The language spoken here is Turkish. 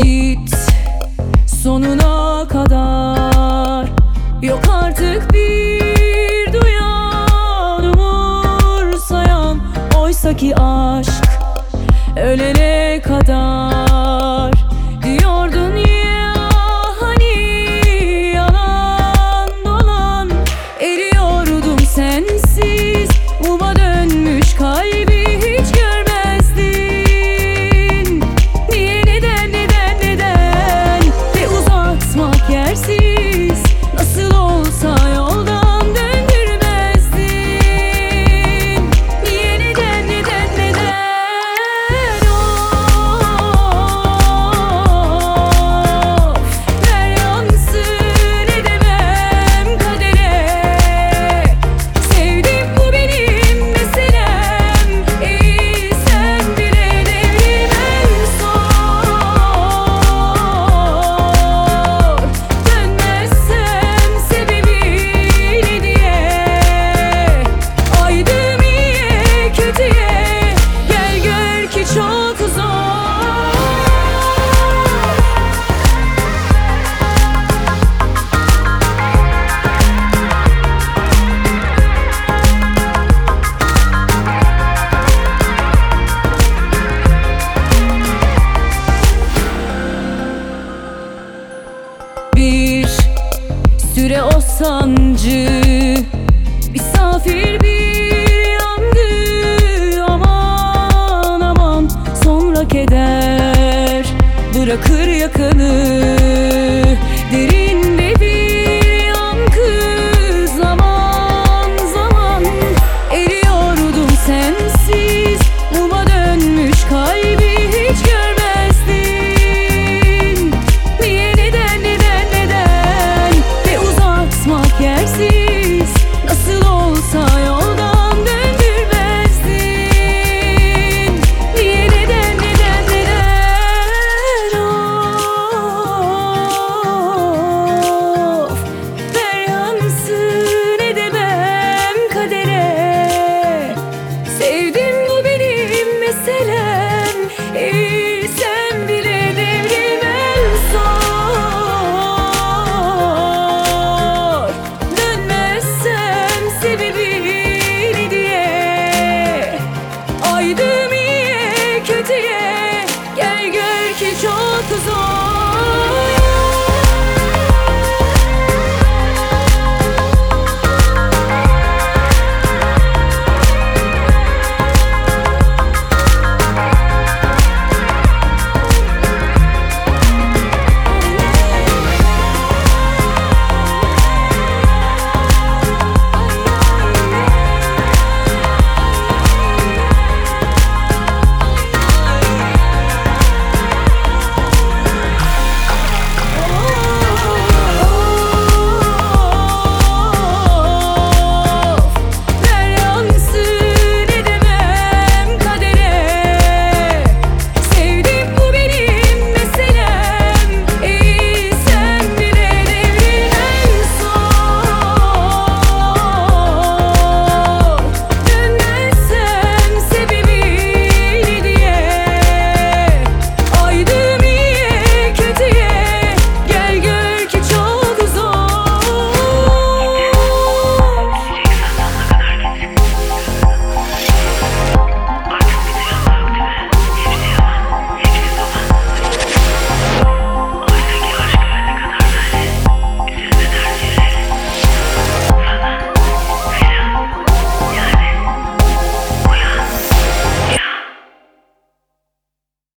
Git sonuna kadar, yok artık bir duyan, umursayan. Oysaki aşk ölene kadar diyordun ya, hani yalan dolan. Eriyordum sensiz, muma dönmüş kalbi hiç görmezdin. Niye, neden, neden, neden? Ve uzatmak yersiz, nasıl olsa yoldan döndürmezdin. Niye, neden, neden, neden? Of, ver yansın, edemem kadere. Sevdim, bu benim meselem. İyi sen bile devrim en zor. Dönmezsem sebebi ne diye, aydım iyiye kötüye, gel gör ki çok zor. Bir süre o sancı misafir bir yandı. Aman aman, sonra keder bırakır yakanı.